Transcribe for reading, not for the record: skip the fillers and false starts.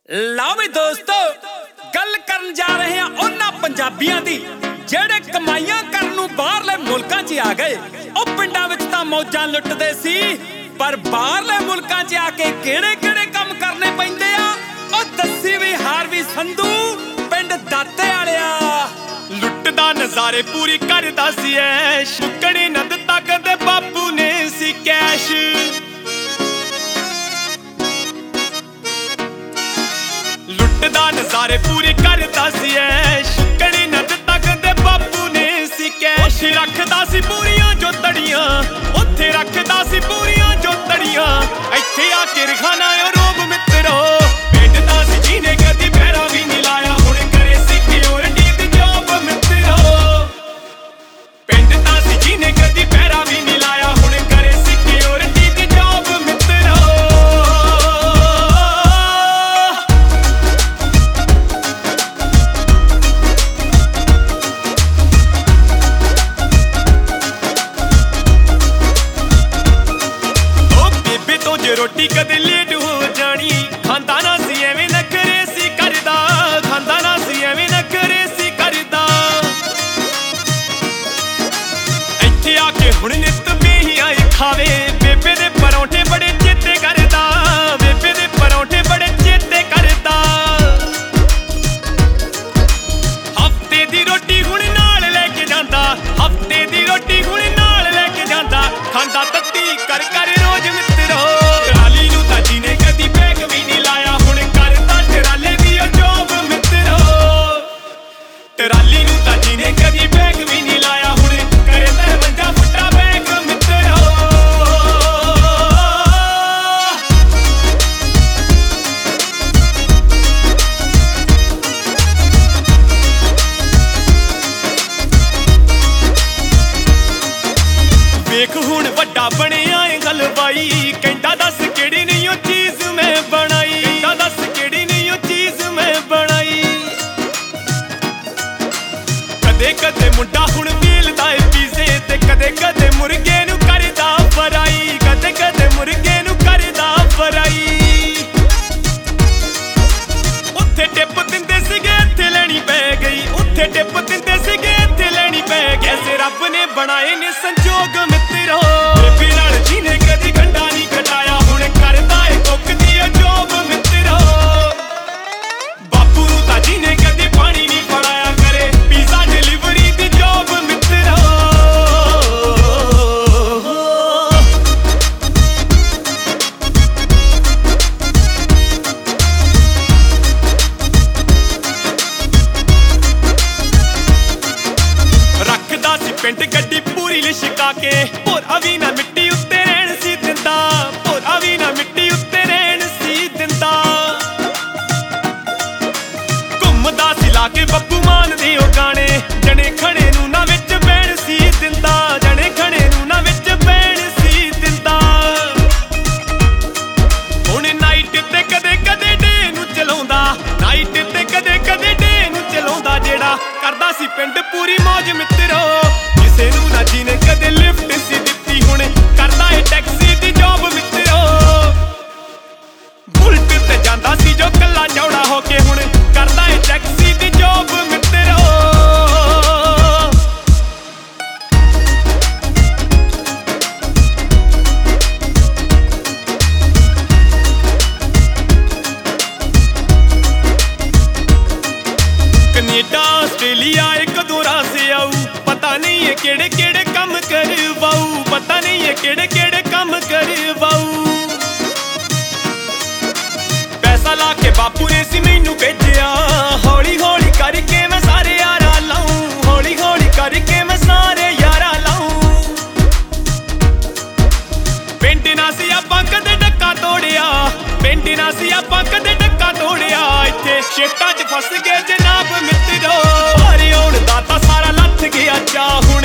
ਲਓ ਵੀ ਦੋਸਤੋ ਗੱਲ ਕਰਨ ਜਾ ਰਹੇ ਹਾਂ ਉਹਨਾਂ ਪੰਜਾਬੀਆਂ ਦੀ ਜਿਹੜੇ ਕਮਾਈਆਂ ਕਰਨ ਨੂੰ ਬਾਹਰਲੇ ਮੁਲਕਾਂ 'ਚ ਆ ਗਏ। ਉਹ ਪਿੰਡਾਂ ਵਿੱਚ ਤਾਂ ਮੌਜਾਂ ਲੁੱਟਦੇ ਸੀ, ਪਰ ਬਾਹਰਲੇ ਮੁਲਕਾਂ 'ਚ ਆ ਕੇ ਕਿਹੜੇ-ਕਿਹੜੇ ਕੰਮ ਕਰਨੇ ਪੈਂਦੇ ਆ ਉਹ ਦੱਸੀ ਵੀ ਹਾਰਵੀ ਸੰਧੂ ਪਿੰਡ ਦਾਤੇ ਵਾਲਿਆ। ਲੁੱਟਦਾ ਨਜ਼ਾਰੇ ਪੂਰੀ ਕਰਦਾ ਸੀ ਐਸ਼, ਮੁੱਕਣੀ ਨਾ ਦਿੱਤਾ ਕਦੇ ਬਾਪੂ ਨੇ ਸੀ ਕੈਸ਼। ਲੁੱਟਦਾ ਨਜ਼ਾਰੇ ਪੂਰੀ ਕਰਦਾ ਸੀ ਐਸ਼, ਮੁੱਕਣੀ ਨਾ ਦਿੱਤਾ ਕਦੇ ਬਾਪੂ ਨੇ ਸੀ ਕੈਸ਼। ਰੱਖਦਾ ਸੀ ਪੂਰੀਆਂ ਜੋ ਤੜੀਆਂ, ਉੱਥੇ ਰੱਖਦਾ ਸੀ ਪੂਰੀਆਂ ਜੋ ਤੜੀਆਂ। ਇੱਥੇ ਆ ਕੇ ਰਖਾਨਾ ਰੋਬ ਮਿੱਤਰੋ, ਪਿੰਡ ਦਾ ਸੀ ਜਿਹਨੇ ਕਦੀ ਪੈਰਾ ਵੀ ਨਹੀਂ ਲਾਇਆ, ਹੁਣ ਕਰੇ ਸਿਕਿਉਰਿਟੀ ਦੀ ਜੌਬ ਮਿੱਤਰੋ। ਪਿੰਡ ਦਾ ਸੀ ਜਿਹਨੇ ਕਦੀ ਪੈਰਾ ਵੀ ਨਹੀਂ ਲਾਇਆ, ਹੁਣ ਕਰੇ ਸਿਕਿਉਰਿਟੀ ਦੀ ਜੌਬ ਮਿੱਤਰੋ। ਰੋਟੀ ਕਦੇ ਲੇਟ ਹੋ ਜਾਣੀ, ਖਾਂਦਾ ਨਾ ਸੀ ਐਵੇਂ ਨਖਰੇ ਸੀ ਕਰਦਾ, ਖਾਂਦਾ ਨਾ ਸੀ ਐਵੇਂ ਨਖਰੇ ਸੀ ਕਰਦਾ। ਇੱਥੇ ਆ ਕੇ ਹੁਣ ਨਿੱਤ ਮੀਆਂ ਖਾਵੇ, ਬੇਬੇ ਦੇ ਪਰੌਂਠੇ ਬੜੇ ਚੇਤੇ ਕਰਦਾ, ਬੇਬੇ ਦੇ ਪਰੌਂਠੇ ਬੜੇ ਚੇਤੇ ਕਰਦਾ। ਹਫਤੇ ਦੀ ਰੋਟੀ ਹੁਣ ਨਾਲ ਲੈ ਕੇ ਜਾਂਦਾ, ਹਫਤੇ ਦੀ ਰੋਟੀ ਹੁਣ ਨਾਲ ਲੈ ਕੇ ਜਾਂਦਾ। ਖਾਂਦਾ ਤੱਤੀ ਕਰ ਕਰ ਰੋਜ਼ ਮਿੱਤਰੋ, ਜਿਹਨੇ ਕਦੀ ਬੈਗ ਵੀ ਨਹੀਂ ਲਾਇਆ, ਹੁਣ ਕਰਦਾ ਟਰਾਲੇ ਦੀ ਜੌਬ ਮਿੱਤਰੋ। ਟਰਾਲੀ ਨੂੰ ਤਾਂ ਜਿਹਨੇ ਕਦੀ ਬੈਗ ਵੀ ਨਹੀਂ ਲਾਇਆ, ਹੁਣ ਕਰਦਾ 52 ਫੁੱਟਾ ਬੈਗ ਮਿੱਤਰੋ। ਵੇਖ ਹੁਣ ਵੱਡਾ ਬਣਿਆ ਏ ਹਲਵਾਈ, ਕਹਿੰਦਾ ਦੱਸ ਕਿਹੜੀ ਨਹੀਂ ਉਹ ਚੀਜ਼ ਮੈਂ ਬਣਾਈ, ਕਹਿੰਦਾ ਦੱਸ ਕਿਹੜੀ ਨਹੀਂ ਉਹ ਚੀਜ਼ ਮੈਂ ਬਣਾਈ। ਕਦੇ ਕਦੇ ਮੁੰਡਾ ਹੁਣ ਵੇਲਦਾ ਏ ਪੀਜ਼ੇ ਤੇ, ਕਦੇ ਕਦੇ ਮੁਰਗੇ ਨੂੰ ਕਰਦਾ ਫਰਾਈ, ਕਦੇ ਕਦੇ ਮੁਰਗੇ ਨੂੰ ਕਰਦਾ ਫਰਾਈ। ਉੱਥੇ ਟਿਪ ਦਿੰਦੇ ਸੀਗੇ ਇੱਥੇ ਲੈਣੀ ਪੈ ਗਈ, ਉੱਥੇ ਟਿਪ ਦਿੰਦੇ ਸੀਗੇ ਇੱਥੇ ਲੈਣੀ ਪੈ ਗਈ। ਐਸੇ ਰੱਬ ਨੇ ਬਣਾਏ ਨੇ ਸੰਜੋਗ ਮਿੱਤਰੋ, ਬੇਬੇ ਨਾਲ ਜਿਹਨੇ ਕਦੀ ਗੰਡਾ ਨਹੀਂ ਕਟਾਇਆ, ਹੁਣ ਕਰਦਾ ਏ ਕੁੱਕ ਦੀ ਜੌਬ ਮਿੱਤਰੋ। ਬਾਪੂ ਨੂੰ ਤਾਂ ਜਿਹਨੇ ਕਦੀ ਪਾਣੀ ਨਹੀਂ ਫੜਾਇਆ, ਕਰੇ ਪੀਜ਼ਾ ਡਿਲੀਵਰੀ ਦੀ ਜੌਬ ਮਿੱਤਰੋ। ਰੱਖਦਾ ਸੀ ਪਿੰਡ ਗੱਡੀ ਪੂਰੀ ਲਿਸ਼ਕਾ ਕੇ, ਭੋਰਾ ਵੀ ਨਾ ਮਿੱਟੀ ਉੱਤੇ ਰਹਿਣ ਸੀ ਦਿੰਦਾ, ਭੋਰਾ ਵੀ ਨਾ ਮਿੱਟੀ ਉੱਤੇ ਰਹਿਣ ਸੀ ਦਿੰਦਾ। ਘੁੰਮਦਾ ਸੀ ਲਾ ਕੇ ਬੱਬੂ ਮਾਨ ਦੇ ਉਹ ਗਾਣੇ, ਜਣੇ ਖਣੇ ਨੂੰ ਨਾ ਵਿੱਚ ਬਹਿਣ ਸੀ ਦਿੰਦਾ, ਜਣੇ ਖਣੇ ਨੂੰ ਨਾ ਵਿੱਚ ਬਹਿਣ ਸੀ ਦਿੰਦਾ। ਹੁਣ ਨਾਈਟ ਤੇ ਕਦੇ ਕਦੇ ਡੇ ਨੂੰ ਚਲਾਉਂਦਾ, ਨਾਈਟ ਤੇ ਕਦੇ ਕਦੇ ਡੇ ਨੂੰ ਚਲਾਉਂਦਾ। ਜਿਹੜਾ ਕਰਦਾ ਸੀ ਪਿੰਡ ਪੂਰੀ ਮੌਜ ਮਿੱਤਰੋ, ਕਿਸੇ ਨੂੰ ਨਾ ਜਿਹਨੇ ਕਦੇ ਲਿਫਟ ਸੀ ਦਿੱਤੀ, ਹੁਣ ਕਰਦਾ ਏ ਟੈਕਸੀ ਦੀ ਜੌਬ ਮਿੱਤਰੋ। ਬੁਲਟ ਤੇ ਜਾਂਦਾ ਸੀ ਜੋ ਕੱਲਾ ਚੌੜਾ ਹੋ ਕੇ, ਹੁਣ ਕਰਦਾ ਏ ਟੈਕਸੀ ਦੀ ਜੌਬ ਮਿੱਤਰੋ। ਕੈਨੇਡਾ ਆਸਟ੍ਰੇਲੀਆ ਇੱਕ ਦੌਰਾ ਸੇ ਆਊ, ਪਤਾ ਨਹੀਂ ਇਹ ਕਿਹੜੇ ਕਿਹੜੇ ਕੰਮ ਕਰਵਾਊ, ਪਤਾ ਨਹੀਂ ਇਹ ਕਿਹੜੇ ਕਿਹੜੇ ਕੰਮ ਕਰਵਾਊ। ਪੈਸਾ ਲਾ ਕੇ ਬਾਪੂ ਨੇ ਸੀ ਮੈਨੂੰ ਭੇਜਿਆ, ਹੌਲੀ ਹੌਲੀ ਕਰਕੇ ਮੈਂ ਸਾਰੇ ਯਾਰਾਂ ਲਾਊਂ, ਹੌਲੀ ਹੌਲੀ ਕਰਕੇ ਮੈਂ ਸਾਰੇ ਯਾਰਾਂ ਲਾਊਂ। ਪਿੰਡ ਨਾ ਸੀ ਆਪਾਂ ਕਦੇ ਡੱਕਾ ਤੋੜਿਆ, ਪਿੰਡ ਨਾ ਸੀ ਆਪਾਂ ਕਦੇ ਡੱਕਾ ਤੋੜਿਆ। ਇੱਥੇ ਸ਼ੇਟਾਂ 'ਚ ਫਸ ਗਏ ਜਨਾਬ ਮਿੱਤਰੋ, ਭਾਰੇ ਆਉਣ ਦਾ ਤਾਂ ਸਾਰਾ ਲੱਥ ਗਿਆ ਚਾਹ।